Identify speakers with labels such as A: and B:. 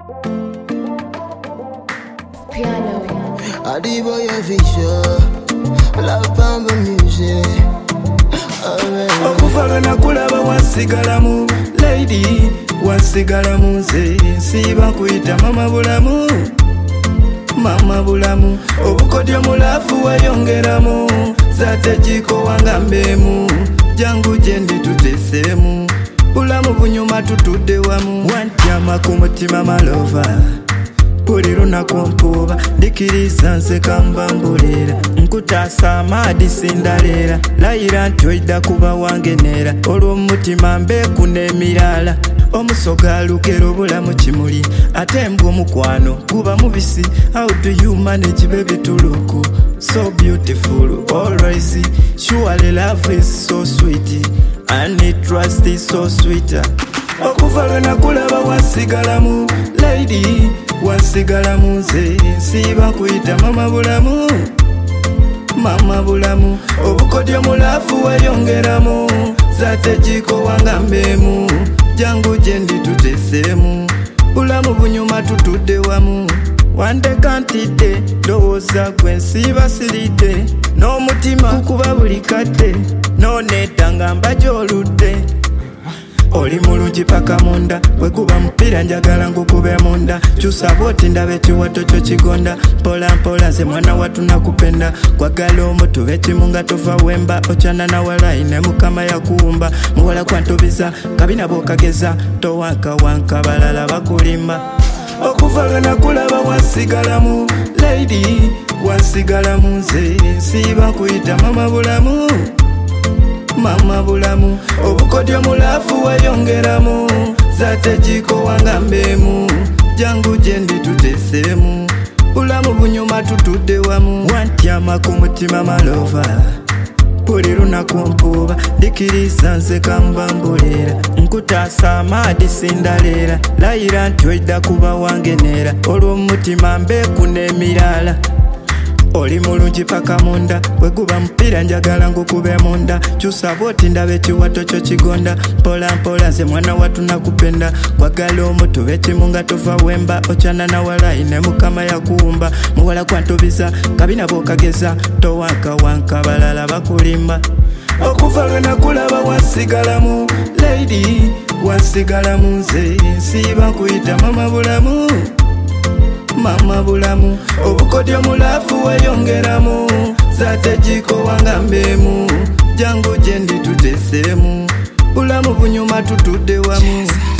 A: Piano.
B: Adiboye Fisher, Love Bamba Music.
C: Okufa nakulaba wasigalamu lady wasigalamu nze siba kuyita mama bulamu mama bulamu obukodyo mulafu wayongeramu zate jiko wangambemu jangu jendi tutesemu bulamu bunyuma tutudde wamu wantyama ku mutima malova buli lunaku mpuuba ndikiriza nseka mbambulira nkutaasa amaadi sindaleera layira nti oidda kuba wange neera olw'omutima mbeeku n'emirala omusoga lugero bulamu kimuli ate mbwa omukwano guba mubisi. How do you manage baby tuluku so beautiful always surely love is so sweet and trust is so sweet. Okuva lwe nakulaba wasigalamu lady wasigalamu nze siba kuyita mama bulamu mama bulamu obukodyo mulafu wayongeramu zate jiko wangambemu jangu jendi tutesemu bulamu bunyuma tutudde wamu wandeka ntidde ndowooza gwe nsiba siridde n'omutima gukuba buli kadde noneetanga mbajoludde oli mulungi paka munda bwekuba mupiira njagala ngukube munda kyusa bwoti ndaba ekiwato kyo kigonda mpola mpola nze mwana watu nakupenda kwagala omutube ekimu nga tova wemba okyana nawalayi ne mukama yakuwumba muwala kwantubiza kabina bwokageza towankawanka balala bakulimba. Okuva lwe nakulaba wasigalamu lady wasigalamu nze siba kuyita mama bulamu mama bulamu obukodyo mulafu wayongeramu zate jiko wangambemu jangu jendi tutesemu bulamu bunyuma tutudde wamu wantyama ku mutima malova buli lunaku mpuuba ndikiriza nseka mbambulira nkutaasa amaadi sindaleera layira nti oidda kuba wange neera olw'omutima mbeeku n'emirala oli mulungi paka munda bweguba mupiira njagala ngukube munda kyusa bwoti ndaba ekiwato kyo kigonda mpola mpola nze mwana watu nakupenda kwagala omutube ekimu nga tova wemba okyana nawalayi ne mukama yakuwumba muwala kwantubiza kabina bwokageza towankawanka balala bakulimba. Okuva lwe nakulaba wasigalamu lady wasigalamu nze siba kuyita mama bulamu mama bulamu obukodyo mulafu wayongeramu zate jiko wangambemu jangu jendi tutesemu bulamu bunyuma tutudde wamu.